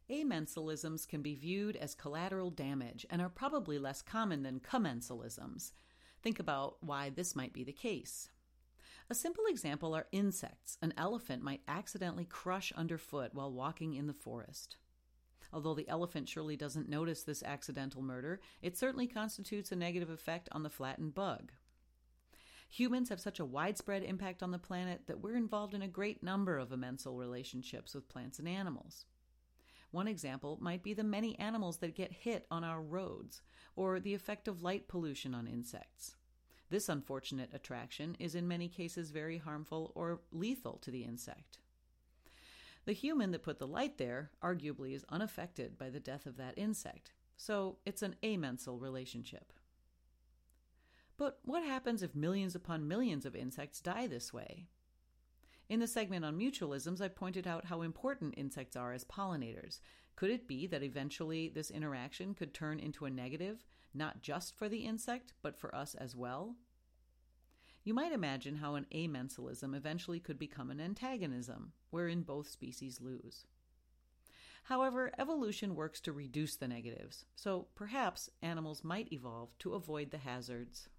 Amensalisms can be viewed as collateral damage and are probably less common than commensalisms. Think about why this might be the case. A simple example are insects. An elephant might accidentally crush underfoot while walking in the forest. Although the elephant surely doesn't notice this accidental murder, it certainly constitutes a negative effect on the flattened bug. Humans have such a widespread impact on the planet that we're involved in a great number of amensal relationships with plants and animals. One example might be the many animals that get hit on our roads, or the effect of light pollution on insects. This unfortunate attraction is in many cases very harmful or lethal to the insect. The human that put the light there arguably is unaffected by the death of that insect, so it's an amensal relationship. But what happens if millions upon millions of insects die this way? In the segment on mutualisms, I pointed out how important insects are as pollinators. Could it be that eventually this interaction could turn into a negative, not just for the insect, but for us as well? You might imagine how an amensalism eventually could become an antagonism, wherein both species lose. However, evolution works to reduce the negatives, so perhaps animals might evolve to avoid the hazards.